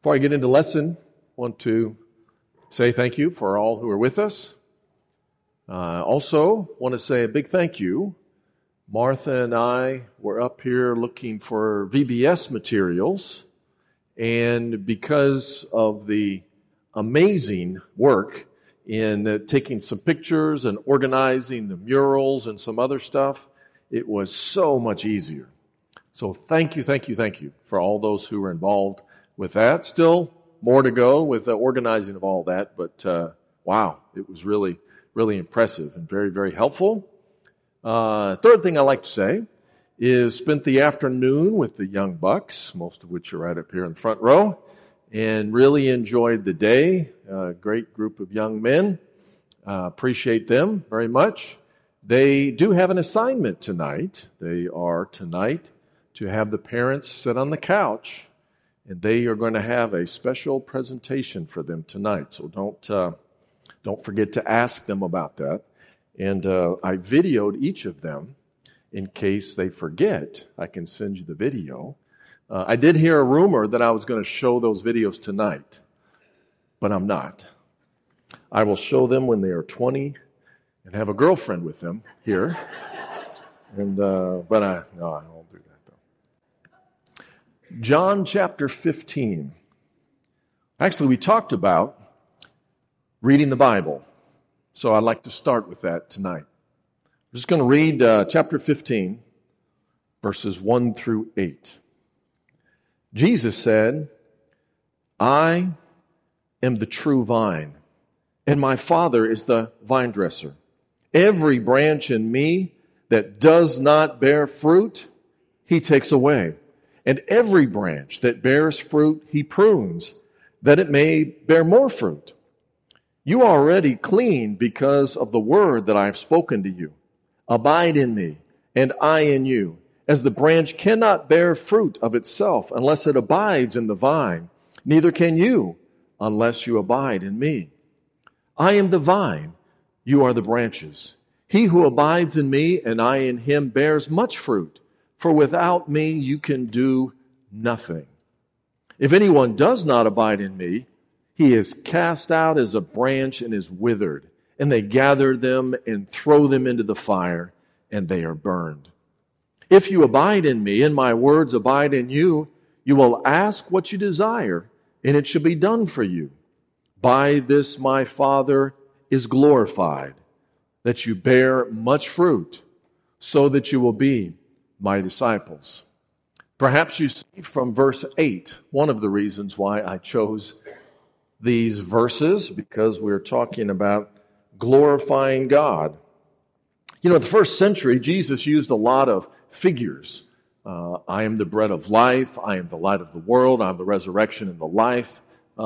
Before I get into lesson, I want to say thank you for all who are with us. Also, want to say a big thank you. Martha and I were up here looking for VBS materials, and because of the amazing work in taking some pictures and organizing the murals and some other stuff, it was so much easier. So thank you for all those who were involved with that. Still more to go with the organizing of all that, but wow, it was really, really impressive and very, very helpful. Third thing I like to say is spent the afternoon with the young bucks, most of which are right up here in the front row, and really enjoyed the day. Great group of young men. Appreciate them very much. They do have an assignment tonight. They are tonight to have the parents sit on the couch, and they are going to have a special presentation for them tonight. So don't forget to ask them about that. And I videoed each of them in case they forget. I can send you the video. I did hear a rumor that I was going to show those videos tonight, but I'm not. I will show them when they are 20 and have a girlfriend with them here. And but I won't do that though. John chapter 15. Actually, we talked about reading the Bible. So I'd like to start with that tonight. I'm just going to read chapter 15, verses 1 through 8. Jesus said, "I am the true vine, and my Father is the vine dresser. Every branch in me that does not bear fruit, he takes away. And every branch that bears fruit, he prunes, that it may bear more fruit. You are already clean because of the word that I have spoken to you. Abide in me, and I in you. As the branch cannot bear fruit of itself unless it abides in the vine, neither can you unless you abide in me. I am the vine, you are the branches. He who abides in me and I in him bears much fruit, for without me you can do nothing. If anyone does not abide in me, he is cast out as a branch and is withered, and they gather them and throw them into the fire, and they are burned. If you abide in me and my words abide in you, you will ask what you desire, and it shall be done for you. By this my Father is glorified, that you bear much fruit, so that you will be my disciples." Perhaps you see from verse 8, one of the reasons why I chose these verses, because we're talking about glorifying God. You know, in the first century, Jesus used a lot of figures. I am the bread of life. I am the light of the world. I am the resurrection and the life.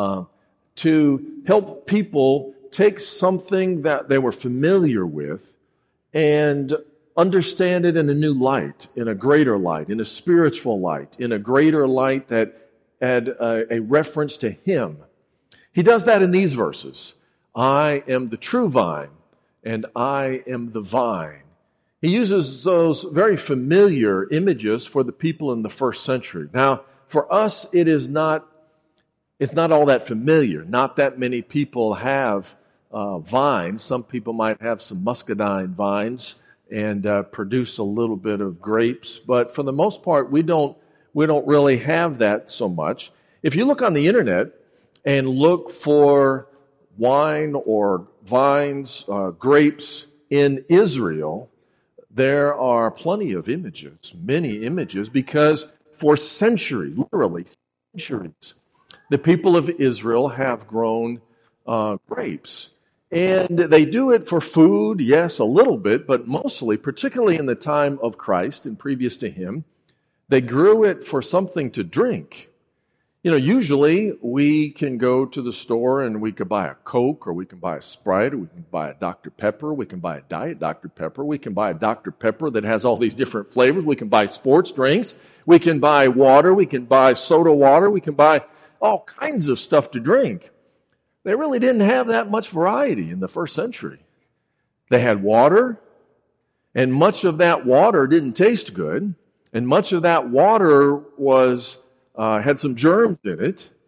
To help people take something that they were familiar with and understand it in a new light, in a greater light, in a spiritual light, in a greater light that had a reference to Him. He does that in these verses. I am the true vine, and I am the vine. He uses those very familiar images for the people in the first century. Now, for us, it's not all that familiar. Not that many people have vines. Some people might have some muscadine vines and produce a little bit of grapes, but for the most part, we don't really have that so much. If you look on the internet and look for wine or vines, grapes in Israel, there are plenty of images, many images, because for centuries, literally centuries, the people of Israel have grown grapes. And they do it for food, yes, a little bit, but mostly, particularly in the time of Christ and previous to Him, they grew it for something to drink. You know, usually we can go to the store and we could buy a Coke, or we can buy a Sprite, or we can buy a Dr. Pepper, we can buy a Diet Dr. Pepper, we can buy a Dr. Pepper that has all these different flavors, we can buy sports drinks, we can buy water, we can buy soda water, we can buy all kinds of stuff to drink. They really didn't have that much variety in the first century. They had water, and much of that water didn't taste good, and much of that water was had some germs in it,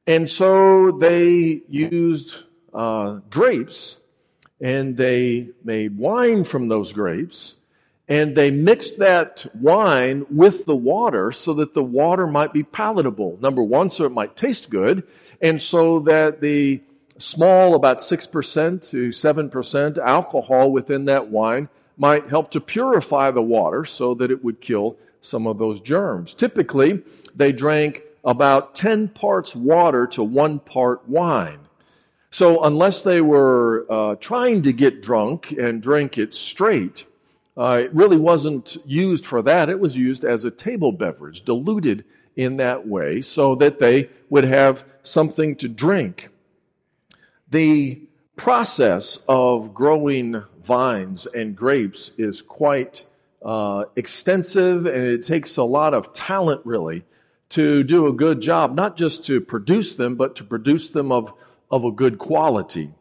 And so they used grapes, and they made wine from those grapes, and they mixed that wine with the water so that the water might be palatable. Number one, so it might taste good, and so that the small, about 6% to 7% alcohol within that wine might help to purify the water so that it would kill some of those germs. Typically, they drank about 10 parts water to 1 part wine. So unless they were trying to get drunk and drink it straight, it really wasn't used for that. It was used as a table beverage, diluted in that way so that they would have something to drink. The process of growing vines and grapes is quite extensive, and it takes a lot of talent, really, to do a good job, not just to produce them, but to produce them of a good quality.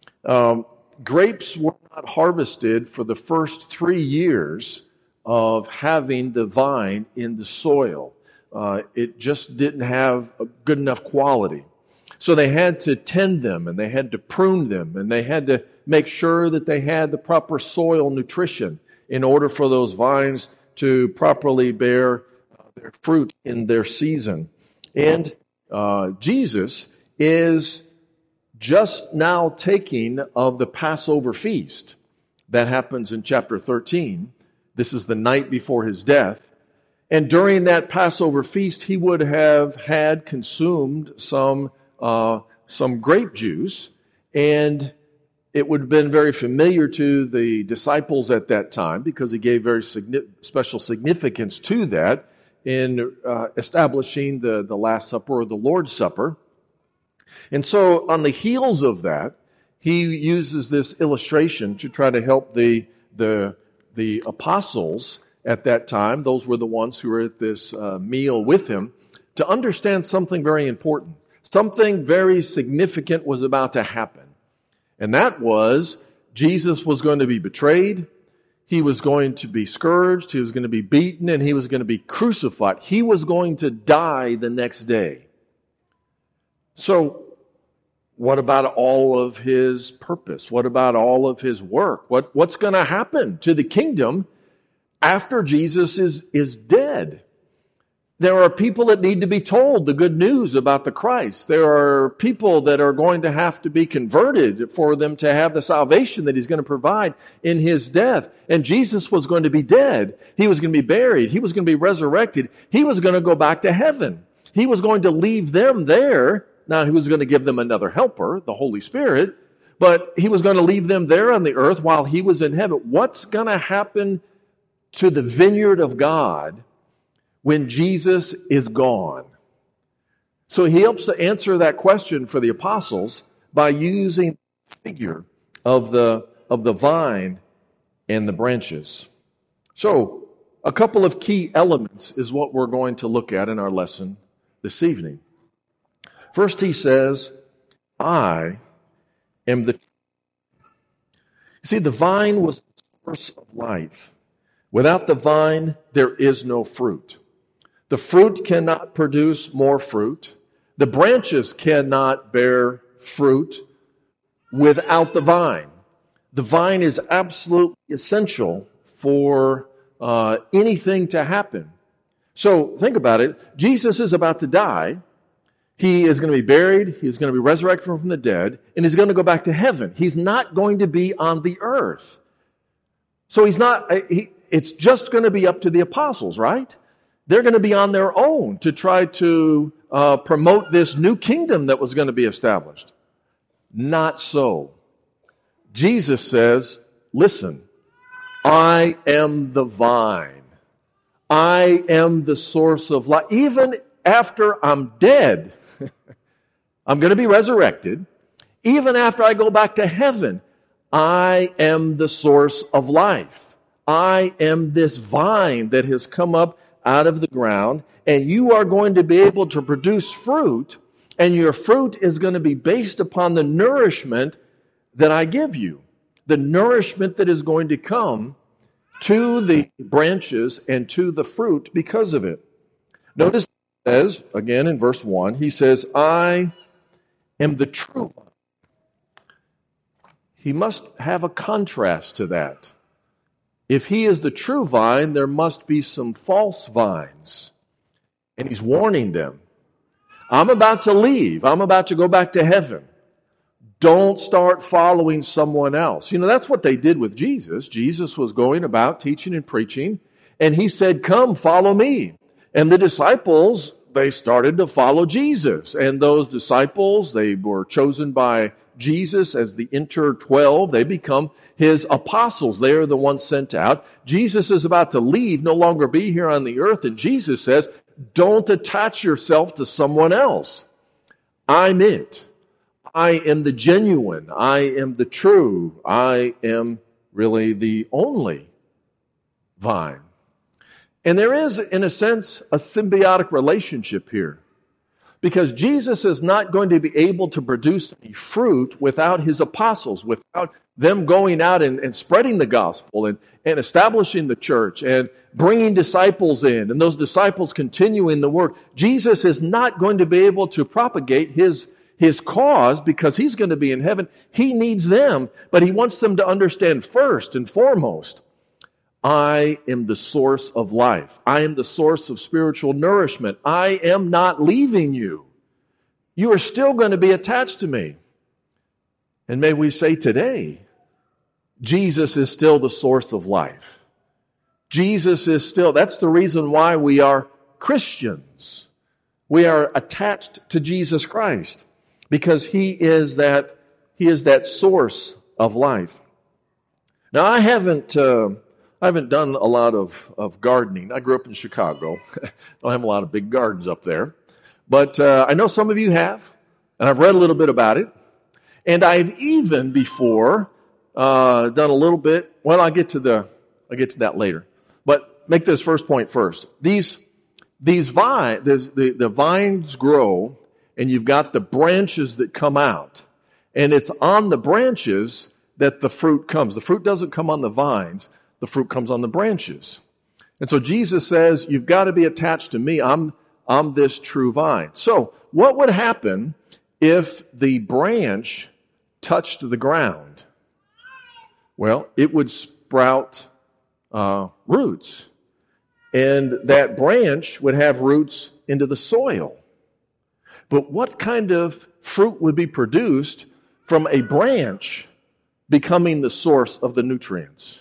Grapes were not harvested for the first 3 years of having the vine in the soil. It just didn't have a good enough quality. So they had to tend them, and they had to prune them, and they had to make sure that they had the proper soil nutrition in order for those vines to properly bear their fruit in their season. And Jesus is just now taking of the Passover feast. That happens in chapter 13. This is the night before his death. And during that Passover feast, he would have had consumed some grape juice, and it would have been very familiar to the disciples at that time because he gave very special significance to that in establishing the Last Supper or the Lord's Supper. And so on the heels of that, he uses this illustration to try to help the apostles at that time, those were the ones who were at this meal with him, to understand something very important. Something very significant was about to happen. And that was, Jesus was going to be betrayed, he was going to be scourged, he was going to be beaten, and he was going to be crucified. He was going to die the next day. So, what about all of his purpose? What about all of his work? What's going to happen to the kingdom after Jesus is dead? There are people that need to be told the good news about the Christ. There are people that are going to have to be converted for them to have the salvation that he's going to provide in his death. And Jesus was going to be dead. He was going to be buried. He was going to be resurrected. He was going to go back to heaven. He was going to leave them there. Now, he was going to give them another helper, the Holy Spirit, but he was going to leave them there on the earth while he was in heaven. What's going to happen to the vineyard of God when Jesus is gone? So he helps to answer that question for the apostles by using the figure of the vine and the branches. So a couple of key elements is what we're going to look at in our lesson this evening. First, he says, I am the... You see, the vine was the source of life. Without the vine, there is no fruit. The fruit cannot produce more fruit. The branches cannot bear fruit without the vine. The vine is absolutely essential for anything to happen. So think about it. Jesus is about to die. He is going to be buried. He's going to be resurrected from the dead. And he's going to go back to heaven. He's not going to be on the earth. So it's just going to be up to the apostles, right? They're going to be on their own to try to promote this new kingdom that was going to be established. Not so. Jesus says, listen, I am the vine. I am the source of life. Even after I'm dead, I'm going to be resurrected. Even after I go back to heaven, I am the source of life. I am this vine that has come up out of the ground, and you are going to be able to produce fruit, and your fruit is going to be based upon the nourishment that I give you. The nourishment that is going to come to the branches and to the fruit because of it. Notice it says, again in verse 1, he says, I am the true vine. He must have a contrast to that. If he is the true vine, there must be some false vines. And he's warning them. I'm about to leave. I'm about to go back to heaven. Don't start following someone else. You know, that's what they did with Jesus. Jesus was going about teaching and preaching, and he said, come, follow me. And the disciples, they started to follow Jesus. And those disciples, they were chosen by Jesus as the inter 12. They become his apostles. They are the ones sent out. Jesus is about to leave, no longer be here on the earth. And Jesus says, don't attach yourself to someone else. I'm it. I am the genuine. I am the true. I am really the only vine. And there is, in a sense, a symbiotic relationship here. Because Jesus is not going to be able to produce any fruit without his apostles, without them going out and spreading the gospel and establishing the church and bringing disciples in, and those disciples continuing the work. Jesus is not going to be able to propagate his cause because he's going to be in heaven. He needs them, but he wants them to understand first and foremost, I am the source of life. I am the source of spiritual nourishment. I am not leaving you. You are still going to be attached to me. And may we say today, Jesus is still the source of life. Jesus is still, that's the reason why we are Christians. We are attached to Jesus Christ because he is that source of life. Now I haven't done a lot of gardening. I grew up in Chicago. I don't have a lot of big gardens up there. But I know some of you have, and I've read a little bit about it. And I've even before done a little bit. Well, I'll get to that later. But make this first point first. The vines grow, and you've got the branches that come out. And it's on the branches that the fruit comes. The fruit doesn't come on the vines. The fruit comes on the branches. And so Jesus says, you've got to be attached to me. I'm this true vine. So what would happen if the branch touched the ground? Well, it would sprout roots. And that branch would have roots into the soil. But what kind of fruit would be produced from a branch becoming the source of the nutrients?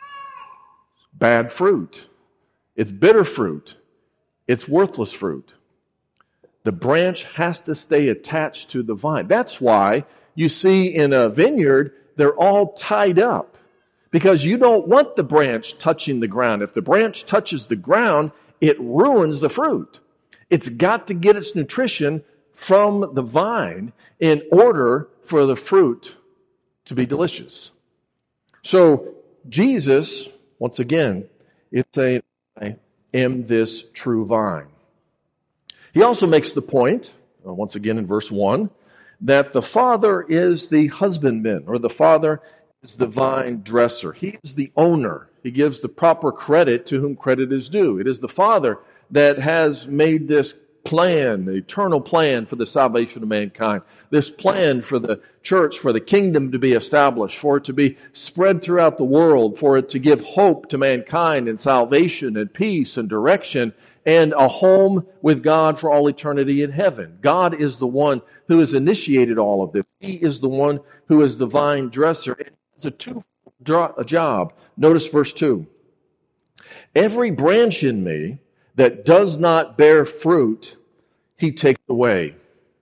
Bad fruit. It's bitter fruit. It's worthless fruit. The branch has to stay attached to the vine. That's why you see in a vineyard, they're all tied up. Because you don't want the branch touching the ground. If the branch touches the ground, it ruins the fruit. It's got to get its nutrition from the vine in order for the fruit to be delicious. So Jesus, once again, is saying, I am this true vine. He also makes the point, once again in verse 1, that the Father is the husbandman, or the Father is the vine dresser. He is the owner. He gives the proper credit to whom credit is due. It is the Father that has made this plan, the eternal plan for the salvation of mankind. This plan for the church, for the kingdom to be established, for it to be spread throughout the world, for it to give hope to mankind and salvation and peace and direction and a home with God for all eternity in heaven. God is the one who has initiated all of this. He is the one who is the vine dresser. It's a two-fold job. Notice verse 2. Every branch in me that does not bear fruit, he takes away.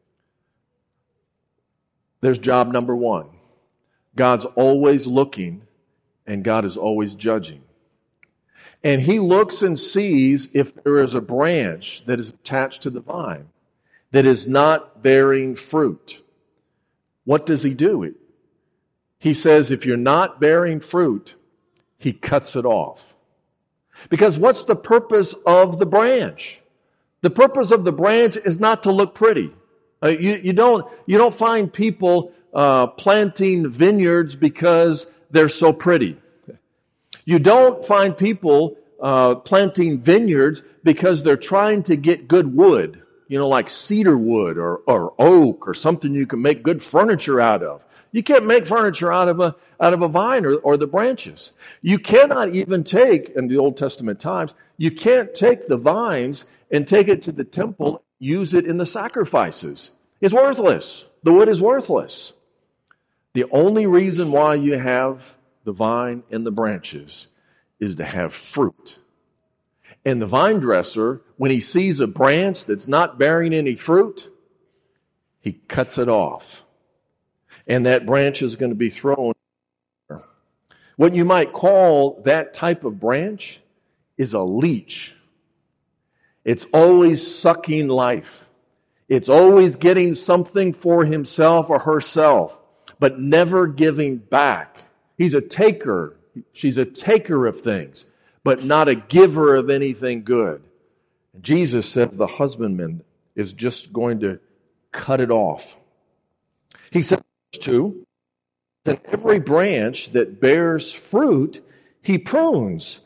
There's job number 1. God's always looking, and God is always judging. And he looks and sees if there is a branch that is attached to the vine that is not bearing fruit. What does he do? He says, if you're not bearing fruit, he cuts it off. Because what's the purpose of the branch? The purpose of the branch is not to look pretty. You don't find people planting vineyards because they're so pretty. You don't find people planting vineyards because they're trying to get good wood. like cedar wood or oak or something you can make good furniture out of. You can't make furniture out of a vine or the branches. You cannot even take, in the Old Testament times, you can't take the vines and take it to the temple, use it in the sacrifices. It's worthless. The wood is worthless. The only reason why you have the vine and the branches is to have fruit. And the vine dresser, when he sees a branch that's not bearing any fruit, he cuts it off. And that branch is going to be thrown. What you might call that type of branch is a leech. It's always sucking life. It's always getting something for himself or herself, but never giving back. He's a taker. She's a taker of things, but not a giver of anything good. Jesus says the husbandman is just going to cut it off. He says, 2, that every branch that bears fruit, he prunes.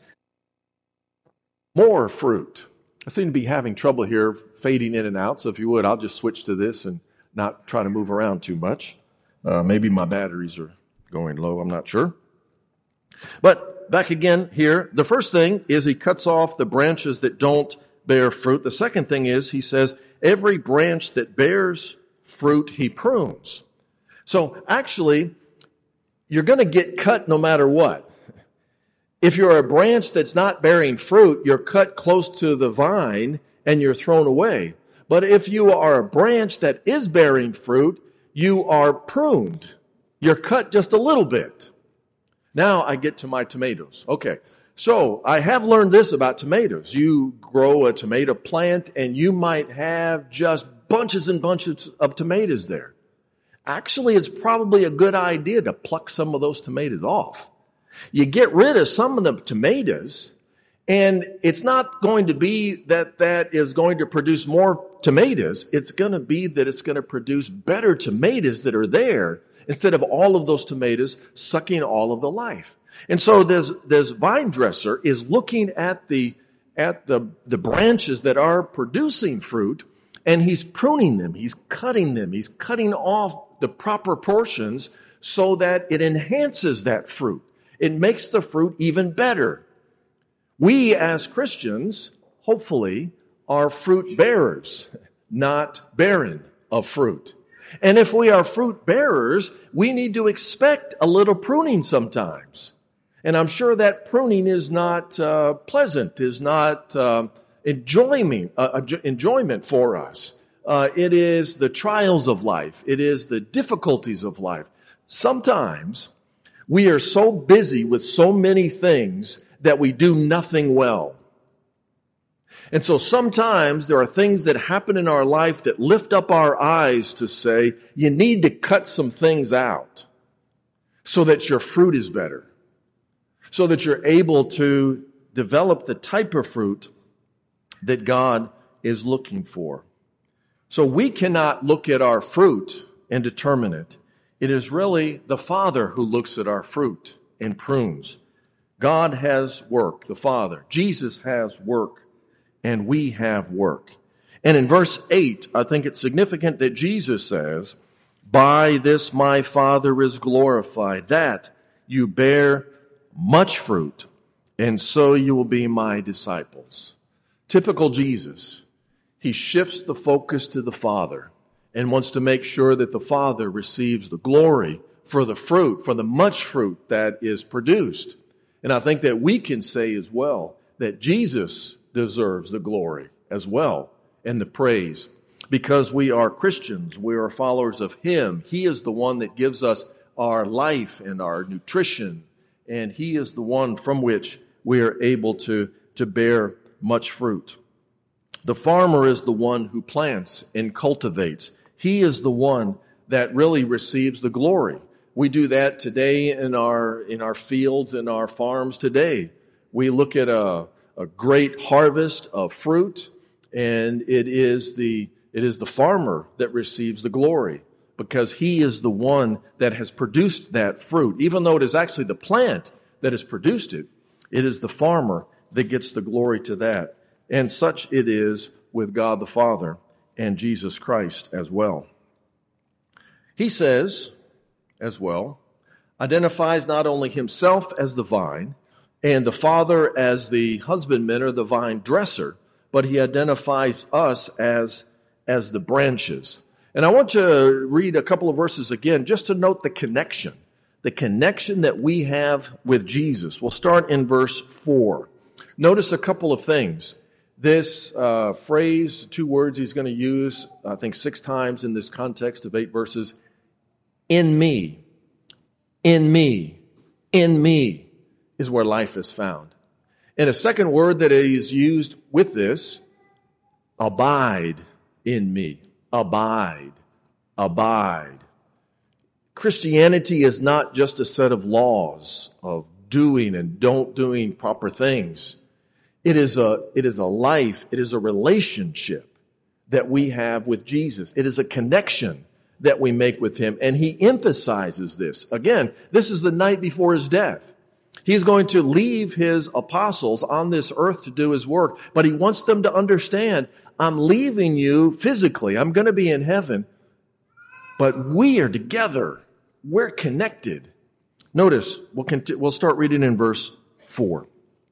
More fruit. I seem to be having trouble here fading in and out, so if you would, I'll just switch to this and not try to move around too much. Maybe my batteries are going low, I'm not sure. But back again here, the first thing is he cuts off the branches that don't bear fruit. The second thing is he says, every branch that bears fruit, he prunes. So actually, you're going to get cut no matter what. If you're a branch that's not bearing fruit, you're cut close to the vine and you're thrown away. But if you are a branch that is bearing fruit, you are pruned. You're cut just a little bit. Now I get to my tomatoes. Okay, so I have learned this about tomatoes. You grow a tomato plant and you might have just bunches and bunches of tomatoes there. Actually, it's probably a good idea to pluck some of those tomatoes off. You get rid of some of the tomatoes, and it's not going to be that is going to produce more tomatoes. It's going to be that it's going to produce better tomatoes that are there instead of all of those tomatoes sucking all of the life. And so this vine dresser is looking at the branches that are producing fruit, and he's pruning them. He's cutting them. He's cutting off the proper portions so that it enhances that fruit. It makes the fruit even better. We as Christians, hopefully, are fruit bearers, not barren of fruit. And if we are fruit bearers, we need to expect a little pruning sometimes. And I'm sure that pruning is not pleasant, is not enjoyment for us. It is the trials of life. It is the difficulties of life. Sometimes we are so busy with so many things that we do nothing well. And so sometimes there are things that happen in our life that lift up our eyes to say, you need to cut some things out so that your fruit is better, so that you're able to develop the type of fruit that God is looking for. So we cannot look at our fruit and determine it. It is really the Father who looks at our fruit and prunes. God has work, the Father. Jesus has work, and we have work. And in verse 8, I think it's significant that Jesus says, by this my Father is glorified, that you bear much fruit, and so you will be my disciples. Typical Jesus. He shifts the focus to the Father and wants to make sure that the Father receives the glory for the fruit, for the much fruit that is produced. And I think that we can say as well that Jesus deserves the glory as well and the praise because we are Christians. We are followers of Him. He is the one that gives us our life and our nutrition, and He is the one from which we are able to bear much fruit. The farmer is the one who plants and cultivates. He is the one that really receives the glory. We do that today in our fields, in our farms today. We look at a great harvest of fruit, and it is the farmer that receives the glory because he is the one that has produced that fruit. Even though it is actually the plant that has produced it, it is the farmer that gets the glory to that. And such it is with God the Father. and Jesus Christ as well. He says, as well, identifies not only himself as the vine and the Father as the husbandman or the vine dresser, but he identifies us as the branches. And I want to read a couple of verses again just to note the connection that we have with Jesus. We'll start in verse 4. Notice a couple of things. This phrase, 2 words he's going to use, I think 6 times in this context of 8 verses, in me, in me, in me is where life is found. And a second word that is used with this, abide in me, abide, abide. Christianity is not just a set of laws of doing and don't doing proper things. It is a life, it is a relationship that we have with Jesus. It is a connection that we make with him. And he emphasizes this. Again, this is the night before his death. He's going to leave his apostles on this earth to do his work, but he wants them to understand, I'm leaving you physically. I'm going to be in heaven, but we are together. We're connected. Notice, we'll start reading in verse 4.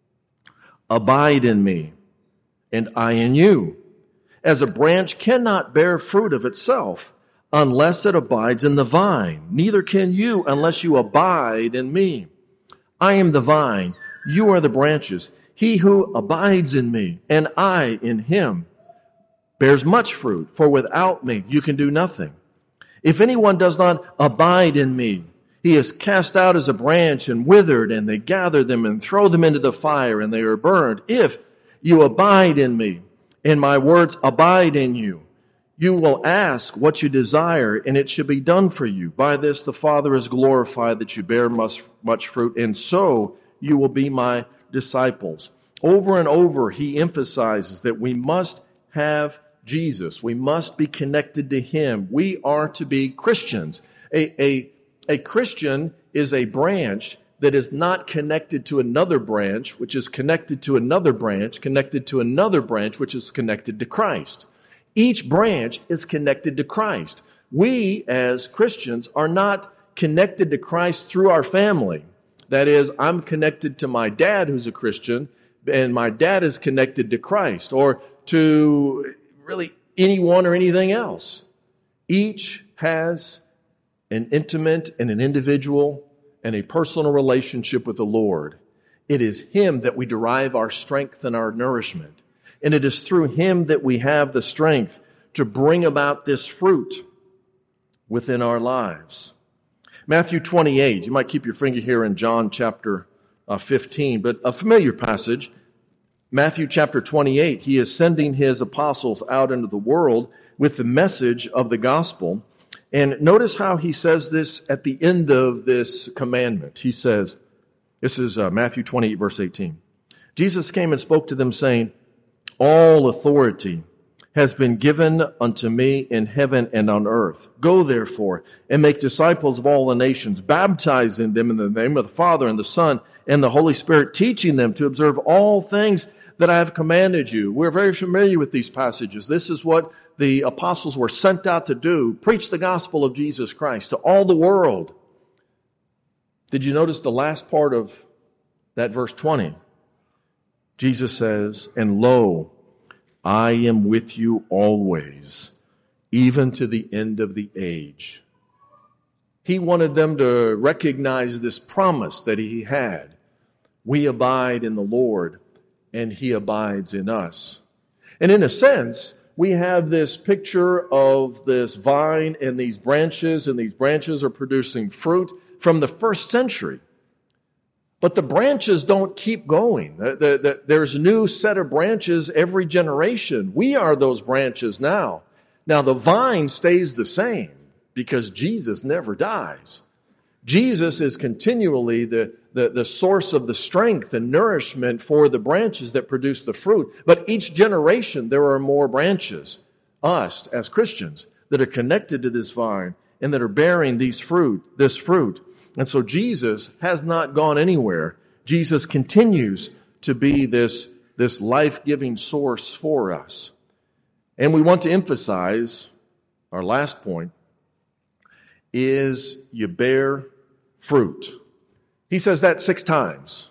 Abide in me, and I in you. As a branch cannot bear fruit of itself unless it abides in the vine, neither can you unless you abide in me. I am the vine, you are the branches. He who abides in me, and I in him, bears much fruit, for without me you can do nothing. If anyone does not abide in me, he is cast out as a branch and withered, and they gather them and throw them into the fire, and they are burned. If you abide in me, and my words abide in you, you will ask what you desire, and it shall be done for you. By this the Father is glorified, that you bear much fruit, and so you will be my disciples. Over and over, he emphasizes that we must have Jesus. We must be connected to him. We are to be Christians. A Christian is a branch that is not connected to another branch, which is connected to another branch, connected to another branch, which is connected to Christ. Each branch is connected to Christ. We, as Christians, are not connected to Christ through our family. That is, I'm connected to my dad who's a Christian, and my dad is connected to Christ, or to really anyone or anything else. Each has an intimate and an individual and a personal relationship with the Lord. It is him that we derive our strength and our nourishment. And it is through him that we have the strength to bring about this fruit within our lives. Matthew 28, you might keep your finger here in John chapter 15, but a familiar passage. Matthew chapter 28, he is sending his apostles out into the world with the message of the gospel. And notice how he says this at the end of this commandment. He says, this is Matthew 28, verse 18. Jesus came and spoke to them, saying, all authority has been given unto me in heaven and on earth. Go therefore and make disciples of all the nations, baptizing them in the name of the Father and the Son and the Holy Spirit, teaching them to observe all things that I have commanded you. We're very familiar with these passages. This is what the apostles were sent out to do, preach the gospel of Jesus Christ to all the world. Did you notice the last part of that verse 20? Jesus says, and lo, I am with you always, even to the end of the age. He wanted them to recognize this promise that he had. We abide in the Lord, and he abides in us. And in a sense, we have this picture of this vine and these branches are producing fruit from the first century. But the branches don't keep going. There's a new set of branches every generation. We are those branches now. Now the vine stays the same because Jesus never dies. Jesus is continually the source of the strength and nourishment for the branches that produce the fruit. But each generation there are more branches, us as Christians, that are connected to this vine and that are bearing this fruit. And so Jesus has not gone anywhere. Jesus continues to be this life-giving source for us. And we want to emphasize, our last point, is you bear fruit. He says that 6 times.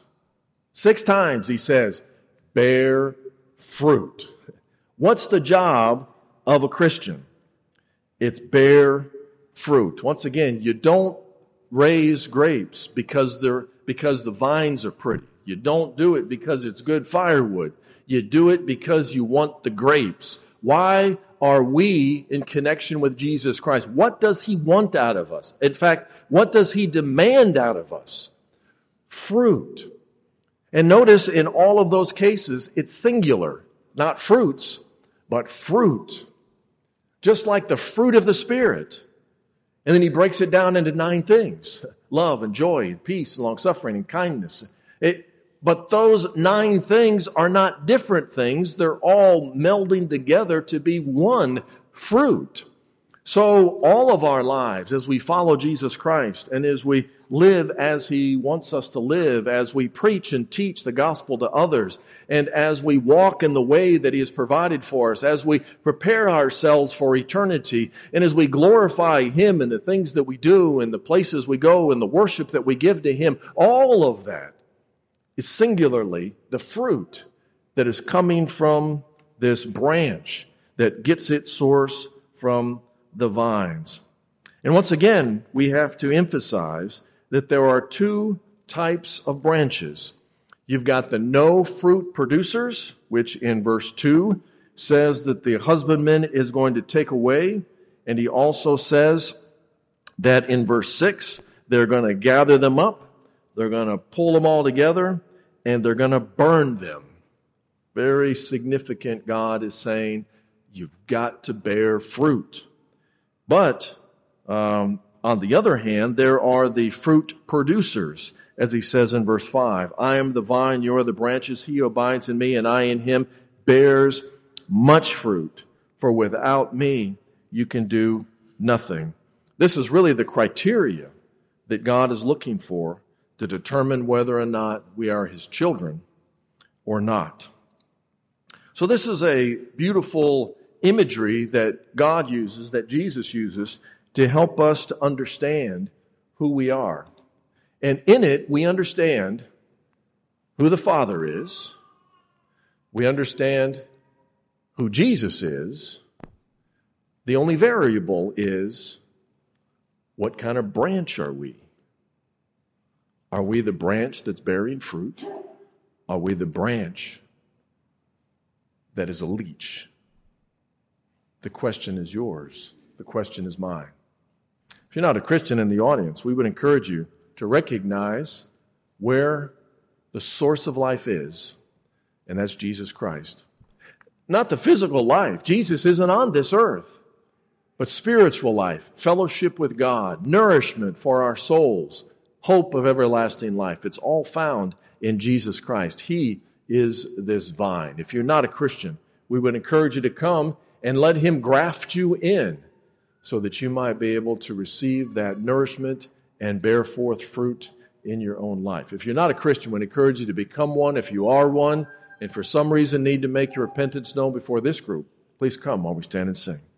6 times he says, bear fruit. What's the job of a Christian? It's bear fruit. Once again, you don't raise grapes because the vines are pretty. You don't do it because it's good firewood. You do it because you want the grapes. Why are we in connection with Jesus Christ? What does he want out of us? In fact, what does he demand out of us? Fruit. And notice in all of those cases, it's singular. Not fruits, but fruit. Just like the fruit of the Spirit. And then he breaks it down into 9 things. Love and joy and peace and long-suffering and kindness. But those 9 things are not different things. They're all melding together to be one fruit. So all of our lives, as we follow Jesus Christ and as we live as he wants us to live, as we preach and teach the gospel to others, and as we walk in the way that he has provided for us, as we prepare ourselves for eternity, and as we glorify him in the things that we do and the places we go and the worship that we give to him, all of that is singularly the fruit that is coming from this branch that gets its source from the vines. And once again, we have to emphasize that there are 2 types of branches. You've got the no fruit producers, which in verse 2 says that the husbandman is going to take away. And he also says that in verse 6, they're going to gather them up, they're going to pull them all together, and they're going to burn them. Very significant. God is saying, you've got to bear fruit. But on the other hand, there are the fruit producers, as he says in verse 5. I am the vine, you are the branches. He who abides in me and I in him bears much fruit. For without me, you can do nothing. This is really the criteria that God is looking for to determine whether or not we are his children or not. So this is a beautiful imagery that God uses, that Jesus uses, to help us to understand who we are. And in it, we understand who the Father is. We understand who Jesus is. The only variable is, what kind of branch are we? Are we the branch that's bearing fruit? Are we the branch that is a leech? The question is yours. The question is mine. If you're not a Christian in the audience, we would encourage you to recognize where the source of life is, and that's Jesus Christ. Not the physical life. Jesus isn't on this earth, but spiritual life, fellowship with God, nourishment for our souls, hope of everlasting life. It's all found in Jesus Christ. He is this vine. If you're not a Christian, we would encourage you to come and let him graft you in so that you might be able to receive that nourishment and bear forth fruit in your own life. If you're not a Christian, we encourage you to become one. If you are one and for some reason need to make your repentance known before this group, please come while we stand and sing.